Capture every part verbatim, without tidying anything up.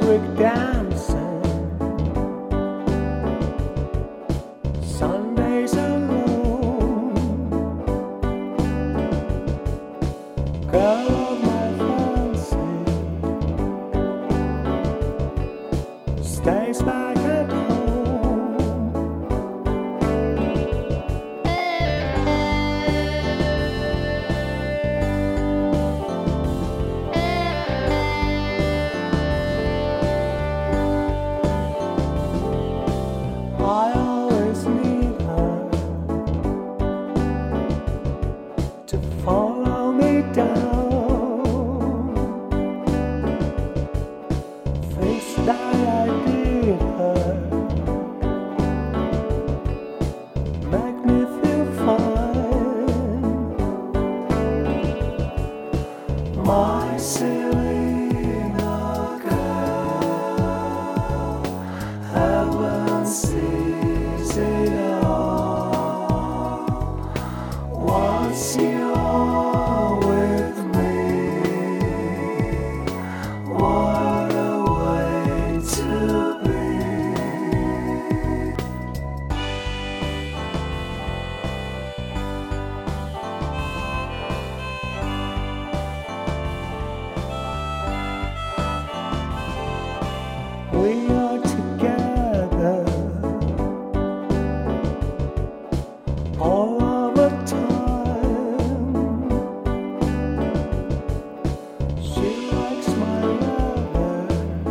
brick dancing, Sundays alone, girl of my fancy, stays back at home. I always need her to follow me down. Things that I did her make me feel fine. My Selena girl, heaven sees it all. Once you're with me, what a way to be. We are together all of the time. She likes my leather,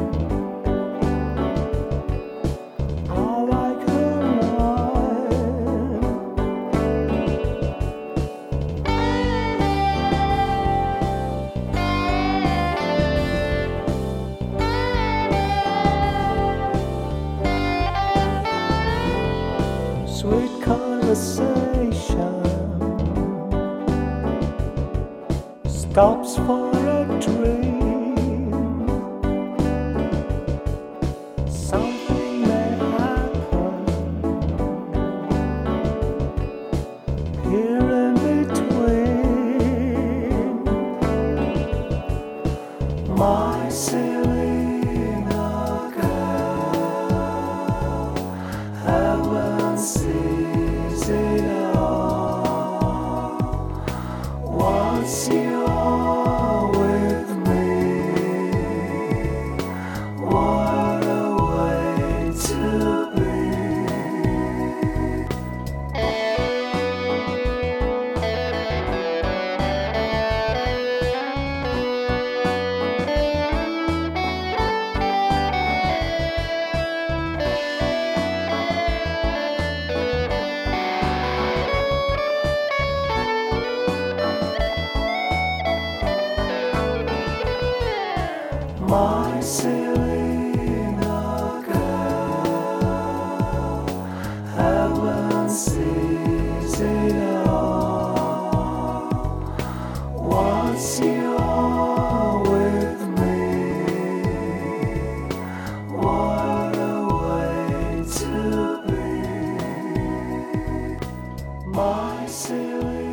I like her wine. Sweet conversation stops for a dream. Something may happen here in between. My Selena girl, heaven sees it all. Once you're with me, what a way to be. My Selena girl, heaven sees it all. Once you're with me, what a way to be. My Selena.